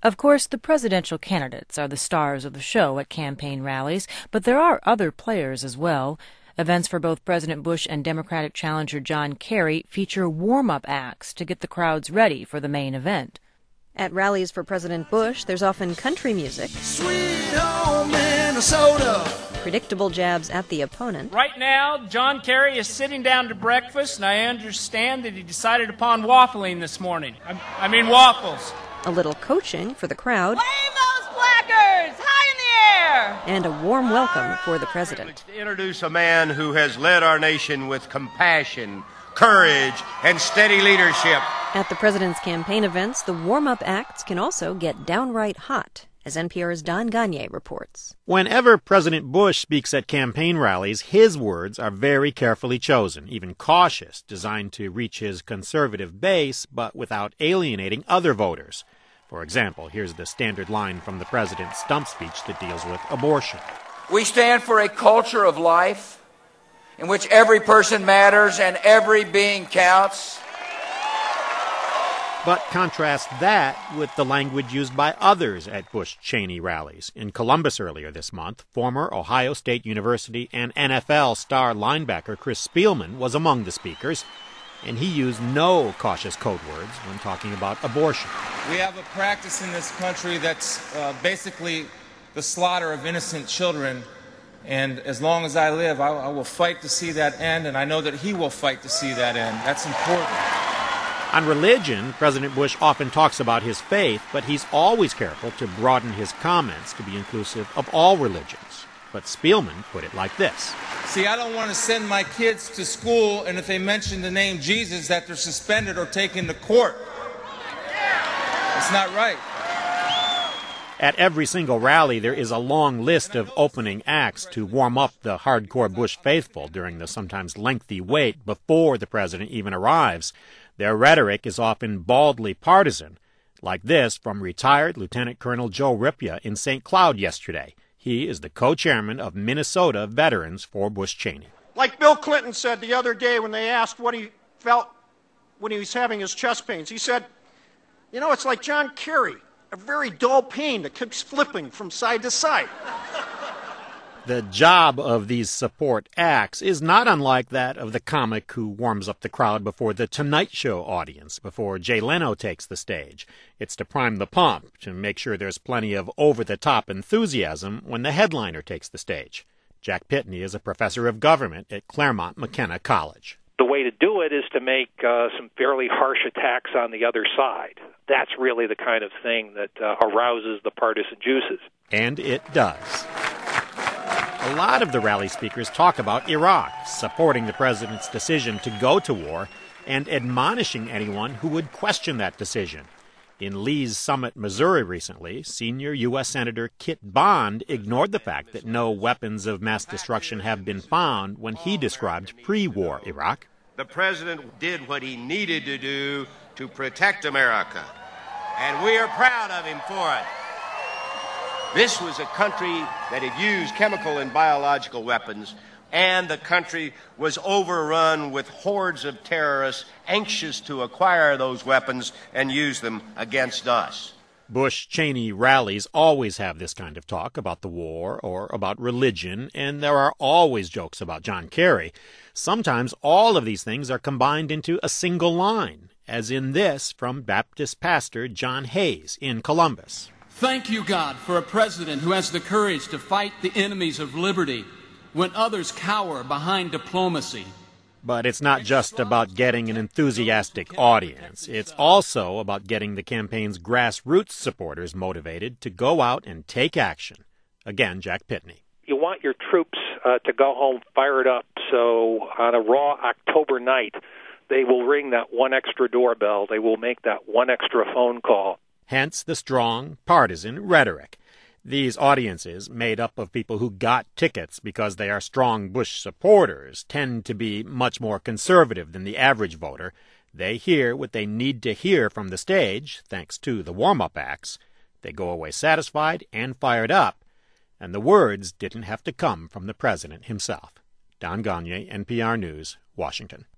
Of course, the presidential candidates are the stars of the show at campaign rallies, but there are other players as well. Events for both President Bush and Democratic challenger John Kerry feature warm-up acts to get the crowds ready for the main event. At rallies for President Bush, there's often country music, Sweet home Minnesota, predictable jabs at the opponent. Right now, John Kerry is sitting down to breakfast, and I understand that he decided upon waffling this morning. I mean waffles. A little coaching for the crowd. Wave those placards high in the air! And a warm welcome for the president. To introduce a man who has led our nation with compassion, courage, and steady leadership. At the president's campaign events, the warm-up acts can also get downright hot, as NPR's Don Gagné reports. Whenever President Bush speaks at campaign rallies, his words are very carefully chosen, even cautious, designed to reach his conservative base, but without alienating other voters. For example, here's the standard line from the president's stump speech that deals with abortion. We stand for a culture of life in which every person matters and every being counts. But contrast that with the language used by others at Bush-Cheney rallies. In Columbus earlier this month, former Ohio State University and NFL star linebacker Chris Spielman was among the speakers, and he used no cautious code words when talking about abortion. We have a practice in this country that's basically the slaughter of innocent children, and as long as I live, I will fight to see that end, and I know that he will fight to see that end. That's important. On religion, President Bush often talks about his faith, but he's always careful to broaden his comments to be inclusive of all religions. But Spielman put it like this. See, I don't want to send my kids to school, and if they mention the name Jesus, that they're suspended or taken to court. It's not right. At every single rally, there is a long list of opening acts to warm up the hardcore Bush faithful during the sometimes lengthy wait before the president even arrives. Their rhetoric is often baldly partisan, like this from retired Lieutenant Colonel Joe Ripia in St. Cloud yesterday. He is the co-chairman of Minnesota Veterans for Bush-Cheney. Like Bill Clinton said the other day when they asked what he felt when he was having his chest pains, he said, you know, it's like John Kerry, a very dull pain that keeps flipping from side to side. The job of these support acts is not unlike that of the comic who warms up the crowd before the Tonight Show audience, before Jay Leno takes the stage. It's to prime the pump, to make sure there's plenty of over-the-top enthusiasm when the headliner takes the stage. Jack Pitney is a professor of government at Claremont McKenna College. The way to do it is to make some fairly harsh attacks on the other side. That's really the kind of thing that arouses the partisan juices. And it does. A lot of the rally speakers talk about Iraq, supporting the president's decision to go to war, and admonishing anyone who would question that decision. In Lee's Summit, Missouri recently, senior U.S. Senator Kit Bond ignored the fact that no weapons of mass destruction have been found when he described pre-war Iraq. The president did what he needed to do to protect America, and we are proud of him for it. This was a country that had used chemical and biological weapons, and the country was overrun with hordes of terrorists anxious to acquire those weapons and use them against us. Bush-Cheney rallies always have this kind of talk about the war or about religion, and there are always jokes about John Kerry. Sometimes all of these things are combined into a single line, as in this from Baptist pastor John Hayes in Columbus. Thank you, God, for a president who has the courage to fight the enemies of liberty when others cower behind diplomacy. But it's not just about getting an enthusiastic audience. It's also about getting the campaign's grassroots supporters motivated to go out and take action. Again, Jack Pitney. You want your troops to go home fired up, so on a raw October night, they will ring that one extra doorbell. They will make that one extra phone call. Hence the strong partisan rhetoric. These audiences, made up of people who got tickets because they are strong Bush supporters, tend to be much more conservative than the average voter. They hear what they need to hear from the stage, thanks to the warm-up acts. They go away satisfied and fired up, and the words didn't have to come from the president himself. Don Gagné, NPR News, Washington.